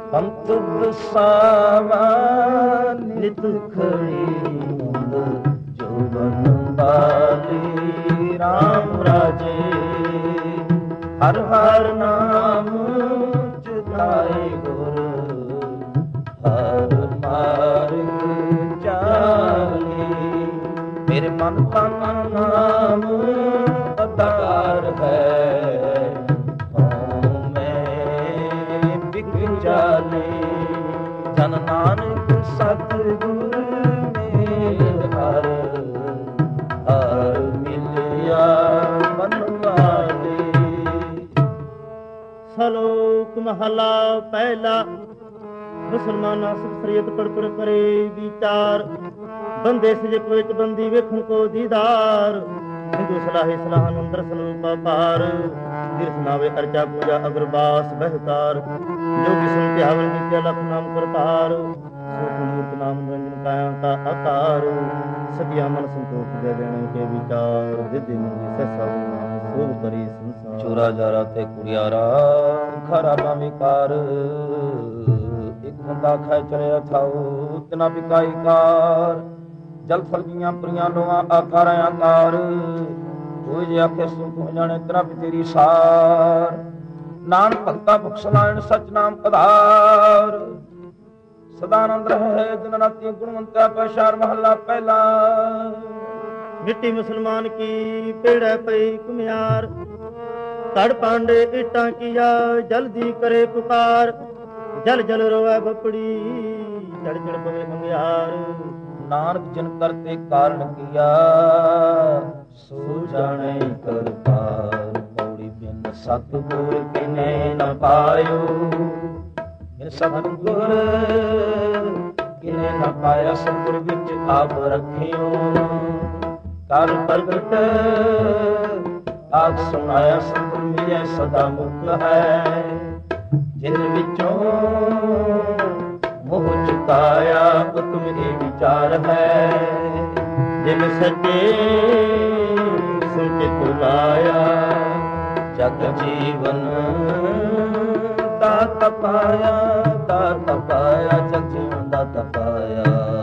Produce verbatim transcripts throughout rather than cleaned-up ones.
ਪੰਥ ਵਸਾਵਾ ਨਿਤ ਖੜੀ ਹੁੰਦ ਜੋਬਨ ਵਾਲੀ ਰਾਮ ਰਾਜੇ ਹਰ ਹਰ ਨਾਮ ਚਿਤਾਏ ਗੁਰ ਹਰ ਮਾਰਗ ਚਾਲੀ ਮੇਰੇ ਮਨ ਤਨ ਨਾਮ ਅਧਾਰ ਹੈ ਹਉਮੈ ਬਿਕ ਜਾਲੇ ਜਨ ਨਾਨਕ ਸਤਿਗੁਰ ਮੇਲ ਹਰ ਹਰ ਮਿਲਿਆ ਮਨ ਵਾਲੇ। ਸਲੋਕ ਮਹਲਾ ਪਹਿਲਾ। ਮੁਸਲਮਾਨਾ ਸਿੱਖ ਸ਼ਰੀਅਤ ਪੜ ਪੜ ਕਰੇ ਵਿਚਾਰ ਬੰਦੇ ਸਜਕ ਵਿੱਚ ਬੰਦੀ ਵੇਖਣ ਕੋ ਦੀਦਾਰ ਹਿੰਦੂ ਸਲਾਹੇ ਸਲਾਹਨ ਅੰਦਰ ਸਲੂਪਾ ਪਾਰ ਤੀਰਥ ਨਾਵੇ ਅਰਚਾ ਪੂਜਾ ਅਗਰਬਾਸ ਬਹਿਕਾਰ ਜੋਗੀ ਸੁਨ ਧਿਆਵਨ ਨਿਤਿਆ ਲਖ ਨਾਮ ਕਰਤਾਰ ਸੂਖ ਮੂਰਤ ਨਾਮ ਨਿਰੰਜਨ ਕਾਇਆ ਕਾ ਆਕਾਰ ਸਤਿਆ ਮਨ ਸੰਤੋਖ ਦੇ ਦੇਣ ਕੇ ਵਿਚਾਰ ਵਿਧਿ ਮੰਗੀ ਸਸਾ ਸੋਭ ਕਰੀ ਸੰਸਾਰ ਚੋਰਾ ਜਾਰਾ ਤੇ ਕੁੜਿਆਰਾ ਖਰਾ ਭਾਵੇਂ ਕਾਰ ਇੱਕ ਬੰਦਾ ਖੈ ਚਲਿਆ ਥਾਉ ਤਿਨਾ ਬਿਕਾਈ ਕਾਰ ਜਲ ਫਲਗੀਆਂ ਪ੍ਰੀਆਂ ਲੋਆਂ ਆਕਾਰਾਂ ਆਕਾਰ ਕੋਈ ਜੇ ਆਖੇ ਸੋ ਤੂੰ ਜਾਣੇ ਤੇਰਾ ਵੀ ਤੇਰੀ ਸਾਰ ਨਾਨਕ ਭਗਤਾ ਬਖਸ਼ਲਾਇਣ ਸਚ ਨਾਮ ਆਧਾਰ ਸਦਾ ਆਨੰਦ ਰਹੇ ਦਿਨ ਰਾਤੀ ਗੁਣਵੰਤਾ ਪਛਾਰ ਮਹੱਲਾ ਪਹਿਲਾ। ਮਿੱਟੀ ਮੁਸਲਮਾਨ ਕੀ ਪੇੜਾ ਪਈ ਕੁਮਿਆਰ ਕੜ ਪਾਂਡੇ ਇੱਟਾਂ ਕੀਆ ਜਲਦੀ ਕਰੇ ਪੁਕਾਰ ਜਲ ਜਲ ਰੋਵੇ ਬਪੜੀ ਚੜ ਚੜ ਪਵੇ ਅੰਗਿਆਰ ਨਾਨਕ ਜਿਨ ਕਰਤੇ ਕਾਰਨ ਕੀਆ ਸੋ ਜਾਣੇ ਕਰਤਾਰ ਪੌੜੀ ਬਿਨ ਸਤਿਗੁਰ ਕਿਨੇ ਨ ਪਾਇਓ ਬਿਨ ਸਤਿਗੁਰ ਕਿਨੇ ਨ ਪਾਇਆ ਸਤਿਗੁਰ ਵਿੱਚ ਆਪ ਰੱਖਿਓ ਕਰ ਪ੍ਰਗਟ ਆਪ ਸੁਣਾਇਆ ਸਤਿਗੁਰ ਮਿਲਿਆ ਸਦਾ ਮੁਕਤ ਹੈ ਜਿਨ ਵਿੱਚੋਂ ਮੋਹ ਚੁਕਾਇਆ ਉਤਮ ਇਹ ਵਿਚਾਰ ਹੈ ਜਿਨ ਸੱਚੇ ਸੁਣ ਕੇ ਤੁਲਾਇਆ ਜਗ ਜੀਵਨ ਦਾਤ ਪਾਇਆ ਦਾਤ ਪਾਇਆ ਜਗ ਜੀਵਨ ਦਾਤ ਪਾਇਆ।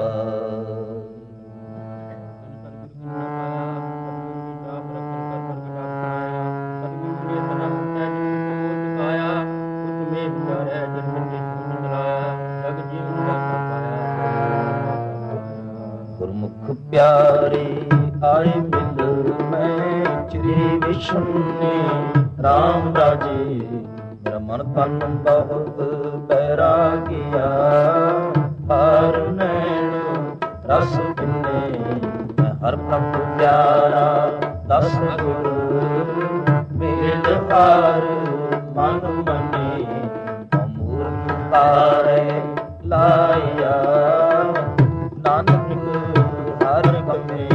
ਗੁਰਮੁਖ ਪਿਆਰੇ ਆਏ ਮਿਲ ਮੈਂ ਚਿਰੇ ਵਿਸ਼ਨੇ ਰਾਮ ਰਾਜੇ ਮੇਰਾ ਮਨ ਤਨ ਬਹੁਤ ਬੈਰਾਗਿਆ ਹਰ ਨੈਣ ਰਸ ਪਿੰਨੇ ਮੈਂ ਹਰ ਪ੍ਰਭ ਪਿਆਰਾ ਦਸ ਗੁਰ ਮੇਲ ਹਾਰ ਮਨ ਮਨੇ ਅਮੂਰਤ ਤਾਰੇ ਲਾਇਆ ਨਾਨਕ ਹਰ ਗਮੇ।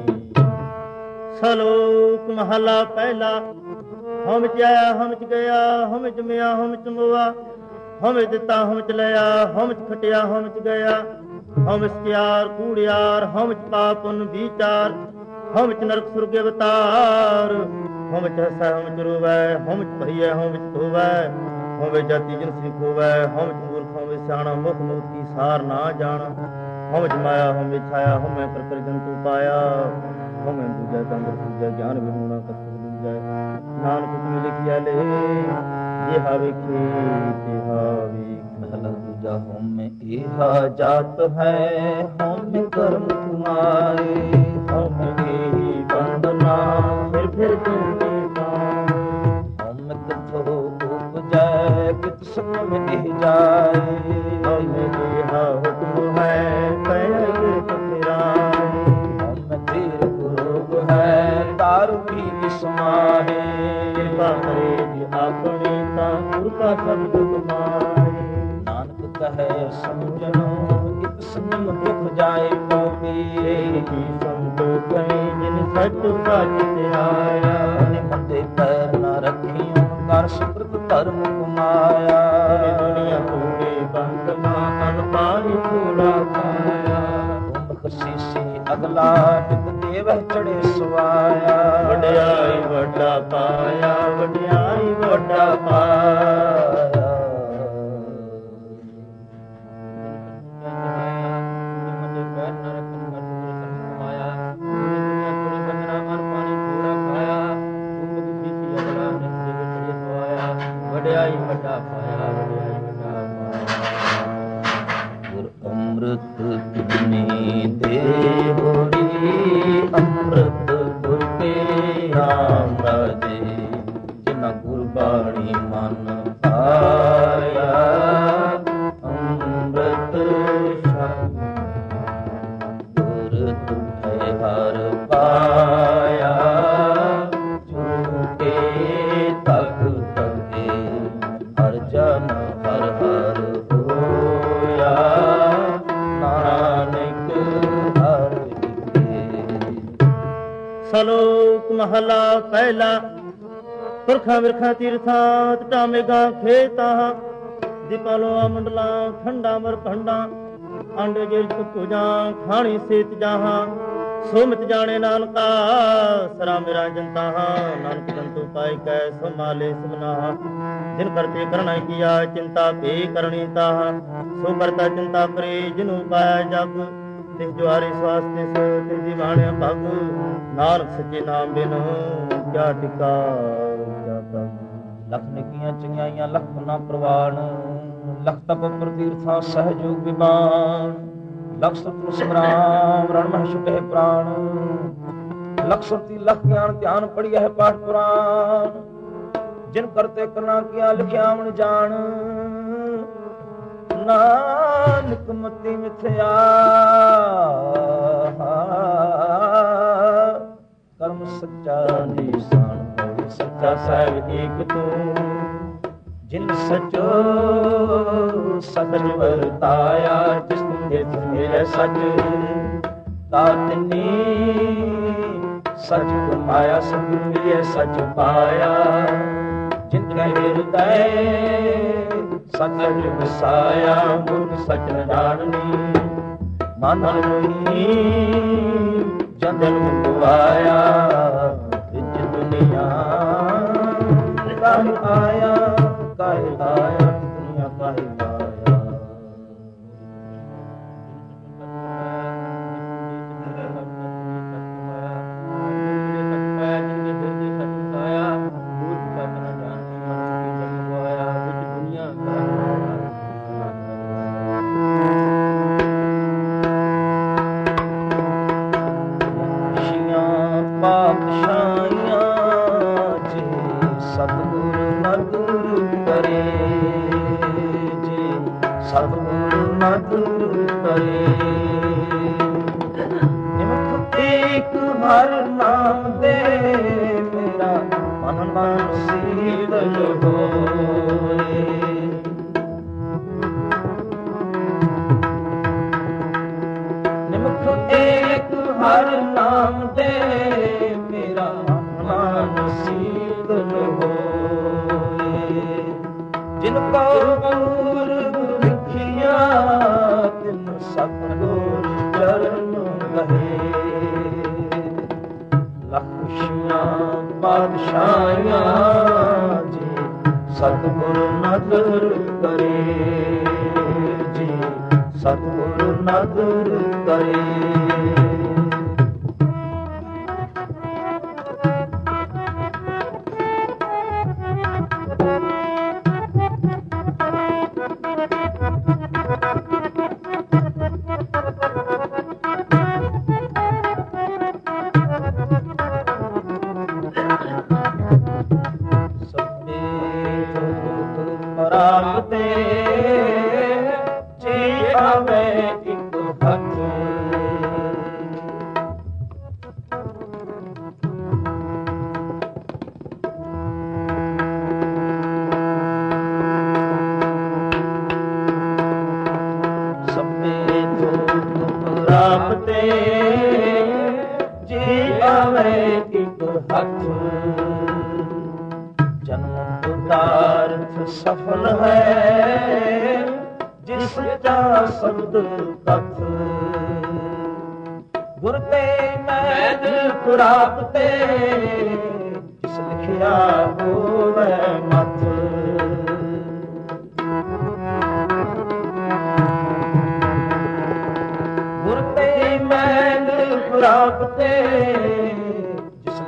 ਸਲੋਕ ਮਹਲਾ ਪਹਿਲਾ। ਹਮ ਚ ਆਇਆ ਹਮ ਚ ਗਿਆ ਹਮ ਚ ਮਿਆ ਹਮ ਚ ਮੋਆ ਹਮ ਦਿੱਤਾ ਹਮ ਚ ਲਿਆ ਹਮ ਚ ਖਟਿਆ ਹਮ ਚ ਗਿਆ ਹਮ ਸਿਆਰ ਕੂੜਿਆਰ ਹਮ ਚ ਪਾਪਨ ਵਿਚਾਰ ਹਮ ਚ ਨਰਕ ਸੁਰਗ ਅਵਤਾਰ ਹਮ ਚ ਹਸੈ ਹਮ ਚ ਰੋਵੈ ਹਮ ਚ ਭਈਐ ਹਮ ਚ ਧੋਵੈ ਹਮ ਜਾਤੀ ਜਿਨਸੀ ਖੋਵੈ ਹਮ ਚ ਮੂਰਖ ਹਮ ਸਿਆਣਾ ਮੁਖ ਮੋਤੀ ਸਾਰ ਨਾ ਜਾਣ ਹਮ ਚ ਮਾਇਆ ਹਮ ਵਿਛਾਇਆ ਹਮੈ ਕਰ ਕਰ ਜੰਤੂ ਪਾਇਆ ਹਮੈ ਦੂਜਾ ਤੰਦਰ ਦੂਜਾ ਗਿਆਨ ਵਿਹੂਣਾ ਕਥ ਦੂਜਾ ਨਾਨਕ ਤੁਮ ਲਿਖਿਆ ਲੈ ਜਿਹਾ ਵੇਖੇ ਤਿਹਾ ਵੇਖ ਮਹਲਾ ਦੂਜਾ ਹਉਮੈ ਇਹਾ ਜਾਤ ਹੈ ਹਉਮੈ ਕਰਮ ਤੁਮਾਰੇ ਹਉਮੈ ਇਹੀ ਬੰਧਨਾ ਫਿਰ ਫਿਰ ਤੁਮੇ ਪਾਏ ਹਉਮੈ ਕਿਥੋਂ ਉਪਜੈ ਕਿਤ ਸੁਨ ਇਹ ਜਾਏ ਹਉਮੈ ਜਿਹਾ ਹੁਕਮ ਹੈ ਕਹਿ ਪਥਿਰਾਏ ਹਉਮੈ ਤੀਰ ਗੁਰੂ ਹੈ ਦਾਰੂ ਵੀ ਸਮਾਹੇ ਕਿਰਪਾ ਕਰੇ ਜੀ ਆਪਣੀ ਤਾਂ ਗੁਰ ਕਾ ਸ਼ਬਦ ਕਮਾਏ ਨਾਨਕ ਕਹੈ ਸਮਝਣੋ ਇਕ ਸੰਮ ਦੁਖ ਜਾਏ ਪਉਪੀ ਕੀ ਸੰਤੋਖ ਜਿਨ ਸੱਚ ਸੱਚ ਧਿਆਇਆ ਨਿਮੰਦੇ ਪੈਰ ਨਾ ਰੱਖਿਓ ਕਰ ਸੁਕ੍ਰਿਤ ਧਰਮ ਕਮਾਇਆ ਦੁਨੀਆ ਤੂਨੇ ਬੰਦ ਨਾ ਅਨਪਾਈ ਥੋੜਾ ਪਾਇਆ ਤੁਮ ਖਸੀਸੀ ਅਗਲਾ ਟਿਕ ਦੇਵ ਚੜੇ ਸਵਾਇਆ ਵਡਿਆਈ ਵੱਡਾ ਪਾਇਆ ਵਡਿਆਈ ਵੱਡਾ ਪਾਇਆ ਗੁਰ ਅੰਮ੍ਰਿਤ ਤੁਮਨੇ ਦੇ ਹੋਰੀ ਅੰਮ੍ਰਿਤ ਗੁਰ ਕੇ ਨਾਮ ਰਾਜੇ ਜਿਨਾ ਗੁਰਬਾਣੀ ਮਨ ਆਇਆ ਅੰਮ੍ਰਿਤ ਸ਼ਬਦ ਗੁਰ ਤੁਮੇ ਹਰ ਪਾਇਆ ਝੂਠੇ ਤਕ ਤਕੇ ਹਰ ਜਨ ਹਰ ਹਰ ਹੋਇਆ ਨਾਨਕ ਹਰ ਸਲੋਕ ਮਹਲਾ ਪਹਿਲਾ ਪੁਰਖਾਂ ਵਿਰਖਾਂ ਤੀਰਥਾਂ ਟਾਮੇਗਾ ਖੇਤਾਂ ਦੀਪਾਲੋਂ ਮੰਡਲਾਂ ਖੰਡਾ ਮਰ ਭੰਡਾਂ ਅੰਡ ਜੇਲ ਤੁਜਾਂ ਖਾਣੀ ਸੇਤ ਜਾਹਾਂ ਸੋਮਿਤ ਜਾਣੇ ਨਾਨਕਾ ਸਰਾ ਮੇਰਾ ਜਨਤਾ ਹਾਂ ਨਾਨਕ ਜੰਤੂ ਪਾਈ ਕੈ ਸਮਾਲੇ ਸਬਨਾ ਜਿਨ ਕਰਤੇ ਕਰਨਾ ਕੀਆ ਚਿੰਤਾ ਭੇ ਕਰਨੀ ਤਾਹ ਸੋ ਕਰਤਾ ਚਿੰਤਾ ਪਰੇ ਜਿਨੂ ਪਾਇਆ ਜਗ ਤਿਸ ਜੁਆਰੇ ਸਵਾਸਤੇ ਸੋ ਤਿਸ ਦੀ ਬਾਣਿਆ ਭਗ ਨਾਨਕ ਸੱਚੇ ਨਾਮ ਬਿਨ ਕਿਆ ਟਿਕਾ ਕਿਆ ਪ੍ਰਭ ਲਖ ਨਿਕੀਆਂ ਚੰਗਿਆਈਆਂ ਲਖ ਨਾ ਪ੍ਰਵਾਨ ਲਖ ਤਪ ਪ੍ਰਤੀਰਥਾ ਸਹਜੋਗ ਵਿਮਾਨ ਲਖ ਸਤਿ ਸੰਗਰਾਮ ਰਣ ਮਹਿ ਛੁਟੇ ਪ੍ਰਾਣ ਲਖ ਸੁਰਤੀ ਲਖ ਗਿਆਨ ਧਿਆਨ ਪੜਿਆ ਹੈ ਪਾਠ ਪੁਰਾਨ ਜਿਨ ਕਰਤੇ ਕਰਨਾ ਕੀਆ ਲਿਖਿਆ ਮਨ ਜਾਣ ਨਾਨਕ ਮਤੀ ਮਿਥਿਆ ਕਰਮ ਸੱਚਾ ਨਿਸ਼ਾਨ ਹੋਵੇ ਸੱਚਾ ਸਾਹਿਬ ਏਕ ਤੂੰ ਜਿਨ ਸਚੋ ਸਚ ਵਰਤਾਇਆ ਜਿਸ ਨੇ ਮੇਰੇ ਸਚ ਤਾਤਨੀ ਸਚ ਕਮਾਇਆ ਸਭ ਮਿਲਿਆ ਸਚ ਪਾਇਆ ਜਿਨ ਕੈ ਹਿਰਦੈ ਸਚ ਵਸਾਇਆ ਮੁਖ ਸਚ ਨ ਜਾਣਨੀ ਮਨ ਮੋਹੀ ਜੰਦਨ ਮੁਕਵਾਇਆ ਵਿੱਚ ਦੁਨੀਆ ਕਾਹ ਆਇਆ ਕਾਹ ਆਇਆ ਦੁਨੀਆ ਕਾਹ ਆਇਆ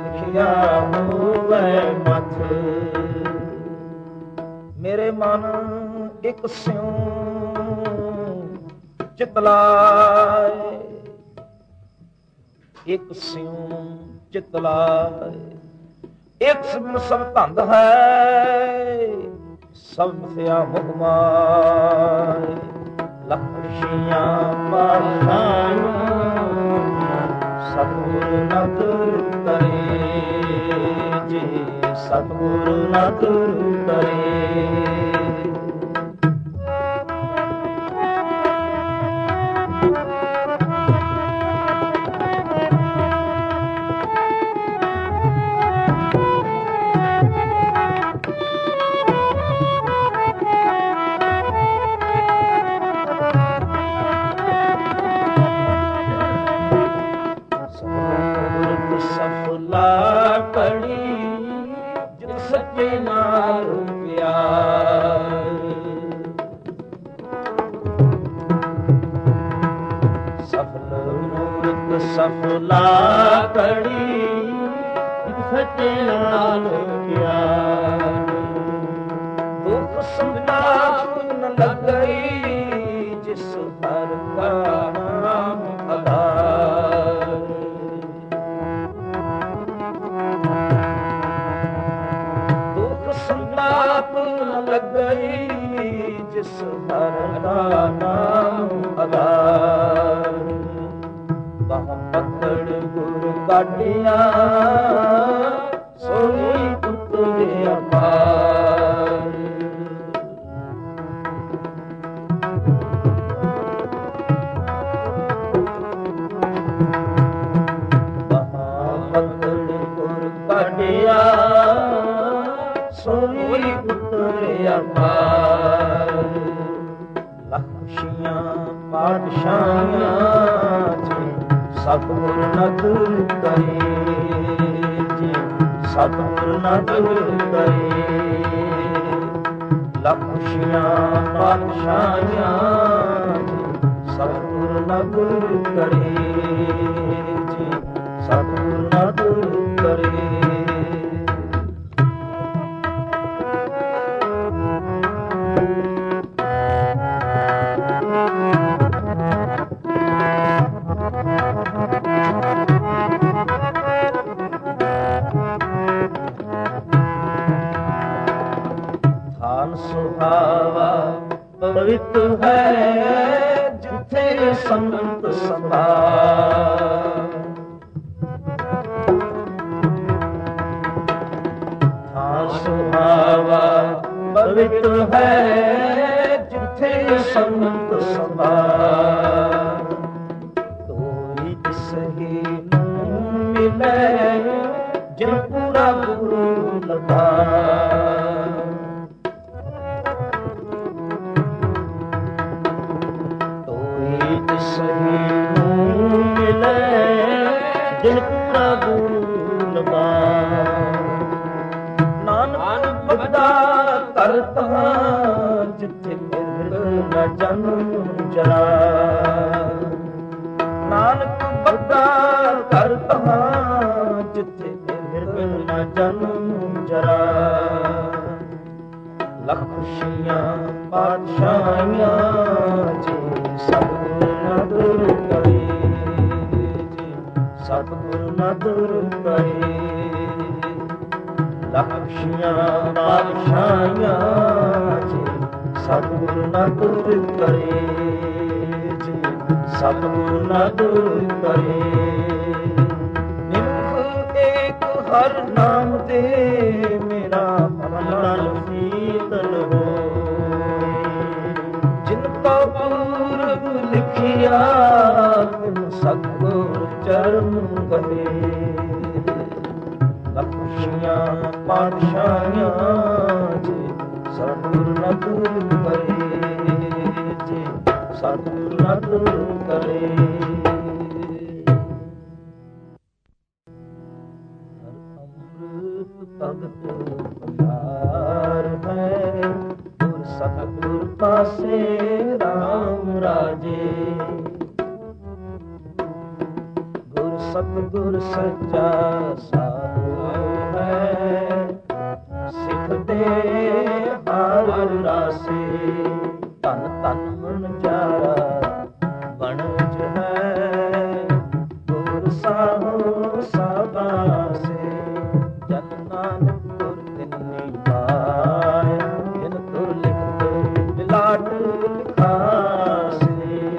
ਮੇਰੇ ਮਨ ਇੱਕ ਸਿਉ ਚਿਤਲਾਏ, ਇੱਕ ਸਿਉ ਚਿਤਲਾਏ। ਇੱਕ ਸਭ ਸਭ ਧੰਦ ਹੈ, ਸਭ ਮਸਿਆ ਮੁਖ ਮਾਏ। ਲੱਖ ਖੁਸ਼ੀਆਂ ਪਾਸ਼ਾਈਆਂ, ਸਤਿਗੁਰ ਨਦਰ ਕਰੇ ਜੀ, ਸਤਿਗੁਰ ਨਦਰ ਕਰੇ। ਸਫਲਾ ਕੜੀ ਸੱਚੇ ਨਾਲ ਪਿਆਰ। ਦੁੱਖ ਸੰਤਾਪ ਨ ਲੱਗਈ, ਜਿਸ ਹਰ ਕਾ ਨਾਮ ਆਧਾਰ। ਦੁੱਖ ਸੰਤਾਪ ਨ ਲੱਗਈ, ਜਿਸ ਹਰ ਕਾ ਨਾਮ ਆਧਾਰ। ਬਾਹ ਪਕੜ ਗੁਰ ਕਾਢਿਆ, ਸੋਈ ਉਤਰੇ ਅਪਾਰ। ਬਾਹ ਪਕੜ ਗੁਰ ਕਾਢਿਆ, ਸੋਈ ਉਤਰੇ ਅਪਾਰ। ਲੱਖ ਖੁਸ਼ੀਆਂ ਪਾਤਸ਼ਾਹੀਆਂ, ਸਤਿਗੁਰ ਨਦਰ ਕਰੇ ਜੀ, ਸਤਿਗੁਰ ਨਦਰ ਕਰੇ। ਲੱਖ ਖੁਸ਼ੀਆਂ ਪਾਤਸ਼ਾਹੀਆਂ, ਸਤਿਗੁਰ ਨਦਰ ਕਰੇ ਜੀ, ਸਤਿਗੁਰ ਨਦਰ ਕਰੇ। ਸੁਹਾਵਾ ਪਵਿੱਤ ਹੈ, ਜਿੱਥੇ ਸੰਤ ਸਭਾ। ਥਾਨ ਸੁਹਾਵਾ ਪਵਿੱਤ ਹੈ, ਜਿੱਥੇ ਸੰਤ ਸਭਾ। ਤੋਈ ਤਿਸਹੀ ਨੂੰ ਮਿਲੇ, ਜਿਨ ਪੂਰਾ ਗੁਰੂ ਲਗਾ। ਸਹੀ ਨੂੰ ਮਿਲੇ, ਜਿਨ ਪੂਰਾ ਗੁਰੂ ਲਗਾ। ਨਾਨਕ ਬਗਦਾ ਕਰਤਾ, ਜਿੱਥੇ ਮਿਰਗ ਨ ਜਨਮ ਜਰਾ। ਨਾਨਕ ਬਗਦਾ ਕਰਤਾ, ਜਿੱਥੇ ਮਿਰਗ ਨ ਜਨਮ ਜਰਾ। ਲੱਖ ਖੁਸ਼ੀਆਂ ਪਾਤਸ਼ਾਹੀਆਂ, ਜੀ ਸਤਿਗੁਰ ਨਦਰ ਕਰੇ ਜੀ, ਸਤਿਗੁਰ ਨਦਰ ਕਰੇ। ਲੱਖ ਖੁਸ਼ੀਆਂ ਪਾਤਸ਼ਾਹੀਆਂ, ਜੀ ਸਤਿਗੁਰ ਨਦਰ ਕਰੇ ਜੀ, ਸਤਿਗੁਰ ਨਦਰ ਕਰੇ। ਨਿਮਖ ਏਕ ਹਰ ਨਾਮ ਦੇ, ਮੇਰਾ ਮਨ ਸੀਤਲ ਹੋਏ। ਜਿਨ ਕੋ ਪੂਰਬ ਲਿਖਿਆ, ਤਿਨ ਸਤਿਗੁਰ ਚਰਨ ਗਏ। ਲੱਖ ਖੁਸ਼ੀਆਂ ਪਾਤਸ਼ਾਹੀਆਂ, ਜੀ ਸਤਿਗੁਰ ਨਦਰ ਕਰੇ ਜੀ, ਸਤਿਗੁਰ ਨਦਰ ਕਰੇ। ਭਗਤ ਪਿਆਰ ਹੈ, ਗੁਰ ਸਤਿਗੁਰ ਪਾਸੇ ਰਾਮ ਰਾਜੇ। ਗੁਰ ਸਤਿਗੁਰ ਸੱਚਾ ਸਾਧੂ ਹੈ, ਸਿੱਖ ਦੇ ਹਰ ਰਾਸੇ। ਧਨ ਧਨ ਮਨ ਜਾਰਾ ਬਣ ਵਿੱਚ ਹੈ ਗੁਰ ਸਾਹੋ ਸਾਬਾਸੇ ਜਨ ਨਾਨਕ ਗੁਰ ਤਿੰਨੀ ਪਾਇ ਜਿਨ ਤੁਰ ਲਿਖਤ ਬਿਲਾਟ ਲਿਖਾਸੇ।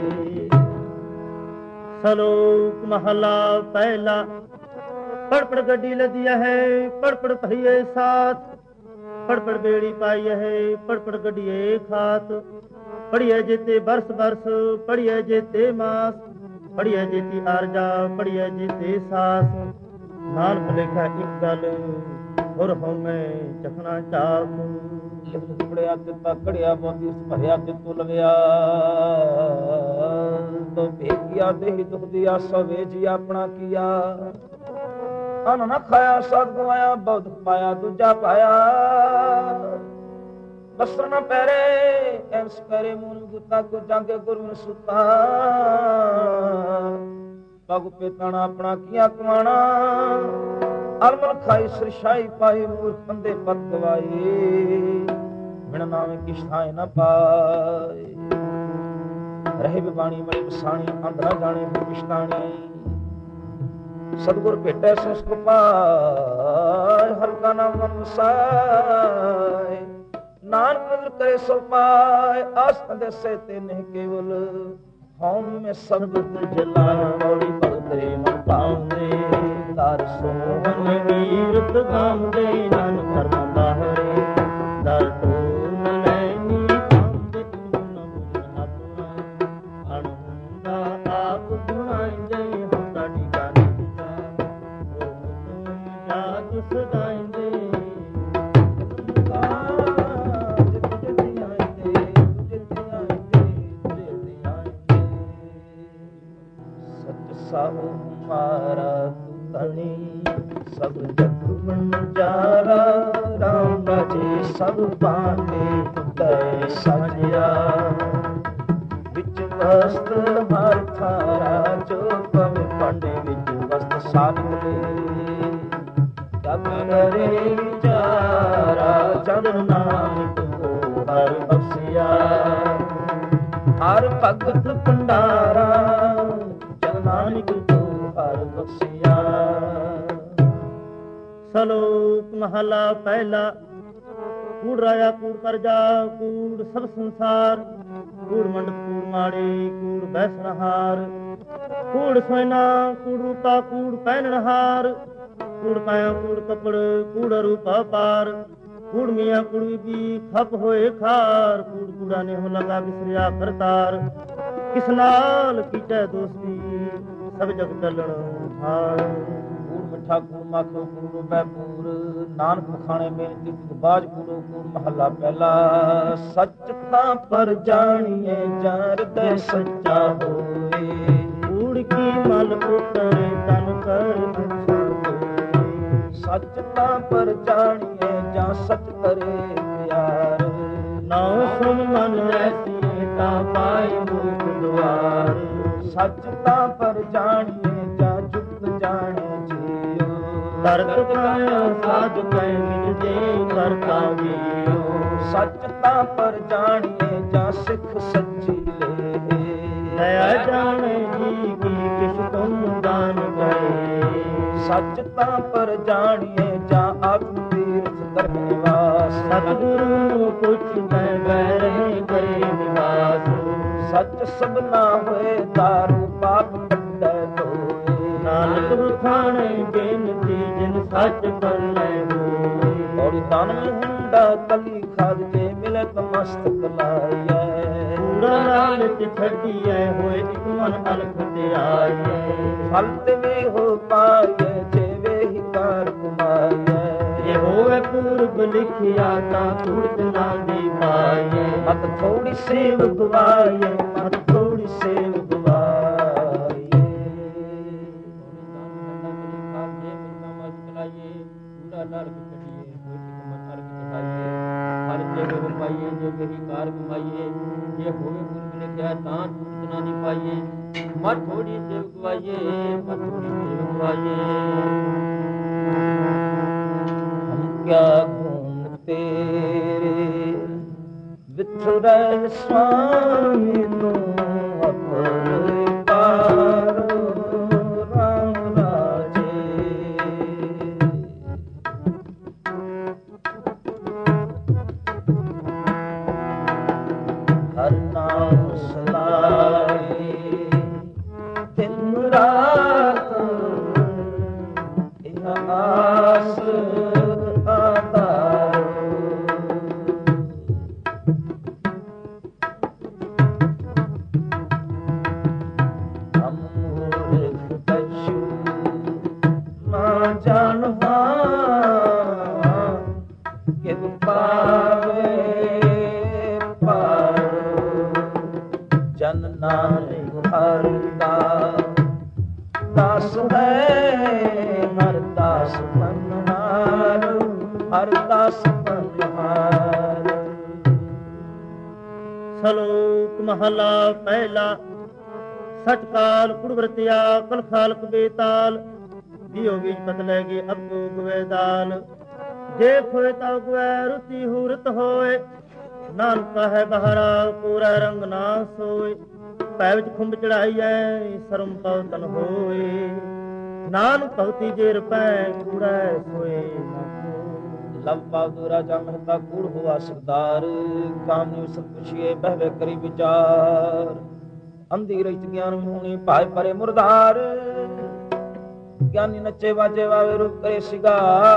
ਸਲੋਕ ਮਹਲਾ ਪਹਿਲਾ। ਪੜ ਪੜ ਗੱਡੀ ਲਦੀਆ ਹੈ ਪੜ ਪੜ ਭਈਏ ਸਾਥ ਪੜ ਪੜ ਬੇੜੀ ਪਾਈ ਹੈ ਪੜ ਪੜ ਗੱਡੀਏ ਖਾਤ ਪੜੀਏ ਜੇਤੇ ਬਰਸ ਬਰਸ ਪੜੀਏ ਜੇਤੇ ਮਾਸ ਪੜੀਏ ਜੇਤੀ ਆਰਜਾ ਪੜੀਏ ਜੇਤੇ ਸਾਸ ਨਾਨਕ ਲਿਖਾ ਇੱਕ ਗੱਲ ਹੋਰ ਹਉਮੈ ਚਖਣਾ ਚਾਕ ਲਿਖ ਪੜਿਆ ਤੇ ਪਕੜਿਆ ਬੋਦੀ ਭਰਿਆ ਤੇ ਤੁਲਵਿਆ ਤੋ ਭੇਗਿਆ ਦੇਹ ਦੁਖ ਦਿਆ ਸਵੇ ਜੀ ਆਪਣਾ ਕੀਆ ਅਨ ਨਾ ਖਾਇਆ ਸਦ ਗਵਾਇਆ ਬਹੁਤ ਪਾਇਆ ਦੂਜਾ ਪਾਇਆ ਬਸਰ ਨਾ ਪੈਰੇ ਐਸ ਕਰੇ ਮੂਨ ਗੁੱਤਾ ਕੋ ਜਾਂਗੇ ਗੁਰੂ ਸੁਤਾ ਪਗ ਪੇਤਣਾ ਆਪਣਾ ਕੀਆ ਕਮਾਣਾ ਅਲਮਲ ਖਾਈ ਸਰਸ਼ਾਈ ਪਾਈ ਮੂਰਖ ਬੰਦੇ ਪਤ ਗਵਾਏ ਬਿਨ ਨਾਮੇ ਕਿਛ ਥਾਏ ਨਾ ਪਾਏ ਰਹੇ ਬਿਬਾਣੀ ਮੜੀ ਬਸਾਣੀ ਅੰਧ ਨਾ ਜਾਣੇ ਪਿਛਤਾਣੀ ਸਤਿਗੁਰ ਭੇਟੈ ਸੋ ਸੁਖ ਪਾਇ ਹਰਿ ਕਾ ਨਾਮ ਮਨ ਵਸਾਇ ਨਾਨਕ ਨਦਰ ਕਰੇ ਸੋ ਪਾਇ ਆਸ ਅੰਦੇਸੇ ਤੇ ਨਹੀਂ ਕੇਵਲ ਹਉ ਮੈਂ ਸਬਦ ਜਲਾ ਮੌੜੀ ਭਗਤੇ ਮਨ ਪਾਉਂਦੇ ਦਰ ਸੋਹਣ ਵੀਰਤ ਗਾਉਂਦੇ ਨਾਨਕ ਧਰਮ ਬਾਹਰੇ ਦਰ ਤੋਨ ਲੈਨੀ ਆਉਂਦੇ ਗੁਣ ਬੁਝਨ ਆਪਣਾ ਅਣੁੰਦਾ ਆਪ ਗੁਣਾਈਂਦੇ ਹੁੰਦਾ ਟਿਕਾਣੇ ਜਾਤ ਸਦਾਈਂਦੇ ਸਾਹੋ ਹਮਾਰਾ ਤੂੰ ਧਣੀ ਸਭ ਜਗ ਮੰਜਾਰਾ ਰਾਮ ਰਾਜੇ ਸਭ ਬਾਣੇ ਤੈ ਸਾਜਿਆ ਵਿੱਚ ਵਸਤ ਹਰ ਥਾਰਾ ਜੋ ਪਵੇ ਪਾਂਡੇ ਵਿੱਚ ਵਸਤ ਸਾਧਲੇ ਜਗ ਕਰੇ ਵਿਚਾਰਾ ਜਨ ਨਾਨਕ ਕੋ ਹਰ ਬਖਸ਼ਿਆ ਹਰ ਭਗਤ ਭੰਡਾਰਾ ਨਾਨਕ ਤੂੰ ਹਰ ਬਖਸ਼ਿਆ। ਸਲੋਕ ਮਹਲਾ ਪਹਿਲਾ। ਕੂੜ ਰਾਇਆ ਕੂੜ ਕਰਜਾ ਕੂੜ ਸਭ ਸੰਸਾਰ ਕੂੜ ਮੰਡਪ ਕੂੜ ਮਾੜੀ ਕੂੜ ਬੈਸਨਹਾਰ ਕੂੜ ਸੋਇਨਾ ਕੂੜ ਰੂਪਾ ਕੂੜ ਪਹਿਨਣਹਾਰ ਕੂੜ ਕਾਇਆ ਕੂੜ ਕੱਪੜ ਕੂੜ ਰੂਪਾ ਪਾਰ ਕੂੜ ਮੀਆਂ ਕੂੜ ਬੀਬੀ ਖਪ ਹੋਏ ਖਾਰ ਕੂੜ ਕੂੜਾ ਨੇ ਹੋ ਲਗਾ ਵਿਸਰਿਆ ਕਰਤਾਰ ਕਿਸ ਨਾਲ ਕੀਟੈ ਦੋਸਤੀ ਸਭ ਜਗ ਚੱਲਣ ਹਾਰ ਕੂੜ ਮਿੱਠਾ ਕੂੜ ਮਾਖੋ ਕੂੜ ਬੈਪੂਰ ਨਾਨਕ ਖਾਣੇ ਬੇਨਤੀ ਬਾਜ ਕੂੜੋ ਕੂੜ ਮਹੱਲਾ ਪਹਿਲਾ। ਸੱਚ ਤਾਂ ਪਰ ਜਾਣੀਏ ਜਰ ਦੇ ਸੱਚਾ ਹੋਏ ਕੂੜ ਕੀ ਮਲ ਉਤਰੇ ਤਨ ਕਰ ਸੱਚ ਤਾਂ ਪਰ ਜਾਣੀਏ ਜਾਂ ਸੱਚ ਕਰੇ ਪਿਆਰ ਨਾ ਸੁਣ ਮਨ ਐਸੀ ਤਾਂ ਪਾਈ ਮੁਖ ਦੁਆਰ ਸੱਚ ਤਾਂ ਪਰ ਜਾਣੀਏ ਜਾਂ ਜੁਗਤ ਜਾਣੇ ਜੀਓ ਦਰਦ ਕਾਇਆ ਸਾਧ ਕੈ ਮਿਟ ਜੇ ਕਰਤਾ ਵੀਓ ਸੱਚ ਤਾਂ ਪਰ ਜਾਣੀਏ ਜਾਂ ਸਿੱਖ ਸੱਚੀ ਲੈ ਦਇਆ ਜਾਣੇ ਜੀ ਕੀ ਕਿਛ ਤੁਮ ਦਾਨ ਗਏ ਸੱਚ ਤਾਂ ਪਰ ਜਾਣੀਏ ਜਾਂ ਆਤਮ ਤੀਰਥ ਕਰਨੇ ਵਾਸ ਸਤਿਗੁਰੂ ਨੂੰ ਪੁੱਛਦਾ ਬਹਿ ਕਰੇ ਨਿਵਾਸ ਸੱਚ ਸਭਨਾ ਹੋਏ ਦਾਰੂ ਪਾਪ ਕੱਢੈ ਧੋਏ ਨਾਨਕ ਬਖਾਣੇ ਬੇਨਤੀ ਜਿਨ ਸੱਚ ਕਰਨੇ ਹੋਏ ਔਰ ਤਨ ਹੁੰਦਾ ਕਲੀ ਖਾਦ ਜੇ ਮਿਲੇ ਤਮਸਤਕ ਲਾਈਐ ਕੂੜਾ ਲਾਲਚ ਛੱਡੀਐ ਹੋਏ ਇਕ ਮਨ ਅਲਖ ਤੇ ਆਈਐ ਫਲ ਤੇ ਵੀ ਹੋ ਪਾਈਐ ਜੇ ਵੇ ਹੀ ਕਾਰ ਕਮਾਈਐ ਜੇ ਹੋਵੇ ਪੂਰਬ ਲਿਖਿਆ ਤਾਂ ਤੁਰਤ ਨਾ ਦੀ ਪਾਈਐ ਮਤ ਥੋੜੀ ਸੇਵ ਗਵਾਈਐ ਮਤ ਥੋੜੀ ਸੇਵ ਗਵਾਈਐ ਕੂੜਾ ਨਰਕ ਛੱਡੀਏ ਹੋਏ ਇਕ ਮਨ ਅਲਖ ਚੜਾਈਏ ਹਰ ਜਗ੍ਹਾ ਪਾਈਏ ਜੇ ਵੇ ਹੀ ਕਾਰ ਕਮਾਈਏ ਜੇ ਹੋਵੇ ਪੂਰਬ ਲਿਖਿਆ ਤਾਂ ਤੁਰਤ ਨਾ ਦੀ ਪਾਈਏ ਮਤ ਥੋੜੀ ਸੇਵ ਗਵਾਈਏ ਮਤ ਥੋੜੀ ਸੇਵ ਗਵਾਈਏ। ਹਮ ਕਿਆ ਗੁਣ ਤੇਰੇ ਵਿਤ ਠੁਰੈ ਸੁਆਮੀ ਨੂੰ ਅਪਰ ਪਾਰ ਰਾਮ ਰਾਜੇ। ਹਰ ਨਾਮ ਸਲਾਈ ਦਿਨ ਰਾਤ ਇਹ ਆਸ ਆਧਾਰ। ਹਮ ਮੂਰਖ ਕਛੂ ਨਾ ਜਾਣਵਾ ਕਿਵ ਪਾਵੇ ਪਾਰ। ਜਨ ਨਾਨਕ ਹਰ ਦਾ ਦਾਸ ਹੈ ਹਰ ਦਾਸ ਮਨਹਾਰ ਹਰ ਦਾਸ ਮਨਹਾਰ। ਸਲੋਕ ਮਹਲਾ ਪਹਿਲਾ। ਸਚ ਕਾਲ ਕੁੜਵਰਤਿਆ ਕਲ ਖਾਲਕ ਬੇਤਾਲ। ਦਿਓ ਬੀਜ ਪਤ ਲੈ ਗਏ ਅਬੂ ਗਵੇ ਦਾਲ। ਜੇ ਖੋਏ ਤਾ ਗਵੇ ਰੁਤੀ ਹੂਰਤ ਹੋਏ। ਨਾਨਕਾ ਹੈ ਬਹਰਾ ਪੂਰਾ ਰੰਗ ਨਾ ਸੋਏ। ਪੈ ਵਿੱਚ ਖੁੰਭ ਚੜਾਈਐ ਸਰਮ ਪਉ ਤਨ ਹੋਏ। ਨਾਨਕ ਭਗਤੀ ਜੇ ਰਪੈ ਕੂੜੈ ਸੋਏ ਨਾ ਕੋਇ। ਲਵ ਪਾਵ ਰਾਜਾ ਮਹਿਤਾ ਕੂੜ ਹੋਆ ਸਰਦਾਰ। ਕਾਮਨੀ ਉਸਤ ਪੁਛੀਏ ਬਹਿਵੇ ਕਰੀ ਵਿਚਾਰ। ਅੰਧੀ ਰਹਿਤ ਗਿਆਨ ਹੋਣੀ ਭਾਇ ਪਰੇ ਮੁਰਦਾਰ। ਗਿਆਨੀ ਨੱਚੇ ਵਾਜੇ ਵਾਵੇ ਰੂਪ ਕਰੇ ਸਿਗਾਰ।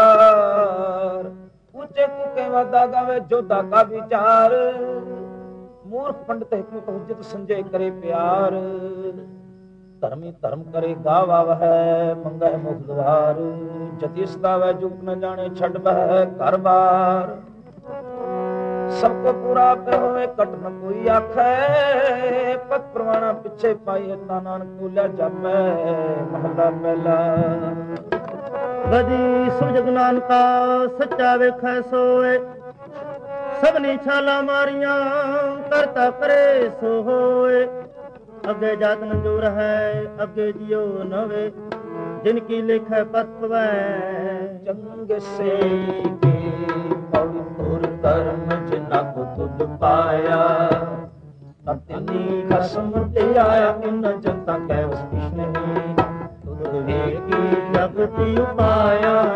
ਉੱਚੇ ਕੁਕੇ ਵਾਦਾ ਗਾਵੇ ਜੋਧਾ ਕਾ ਵਿਚਾਰ। ਮੂਰਖ ਪੰਡਤ ਹਿਕਮਤ ਹੁਜਤ ਸੰਜੇ ਕਰੇ ਪਿਆਰ। ਧਰਮੀ ਧਰਮ ਕਰੇ ਗਾਵਾ ਵਹਿ ਮੰਗੈ ਮੁਖ ਦਵਾਰ। ਜਤੀ ਸਦਾਵੈ ਜੁਗ ਨ ਜਾਣੇ ਛੱਡ ਬਹਿ ਘਰ ਬਾਰ। ਸਭ ਕੋ ਪੂਰਾ ਪੈ ਹੋਵੇ ਕਟ ਨ ਕੋਈ ਆਖੈ। ਪਤ ਪ੍ਰਵਾਣਾ ਪਿੱਛੇ ਪਾਈਏ ਤਾ ਨਾਨਕ ਬੋਲਿਆ ਜਾਪੈ। ਮਹਲਾ ਪਹਿਲਾ। ਬਦੀ ਸੁਜਗ ਨਾਨਕਾ ਸੱਚਾ ਵੇਖੈ ਸੋਏ। ਸਭਨੀ ਛਾਲਾ ਮਾਰੀਆਂ ਕਰਤਾ ਕਰੇ ਸੋ ਹੋਏ। ਅੱਗੇ ਜਾਤ ਨ ਜੋ ਰਹੈ ਅੱਗੇ ਜਿਉ ਨਵੇ। ਜਿਨ ਕੀ ਲਿਖੈ ਪਤ ਪਵੈ ਚੰਗ ਸੇ ਕੇ ਪਉ ਤੁਰ ਕਰਮ ਜਿਨਾ ਕੋ ਤੁਧ ਪਾਇਆ। ਤਤਨੀ ਖਸਮ ਤੇ ਆਇਆ ਇਨ ਜਨਤਾ ਕੈ ਵਸ ਕਿਛ ਨਹੀਂ। ਤੁਧ ਵੇਖੀ ਜਗਤੀ ਉਪਾਇਆ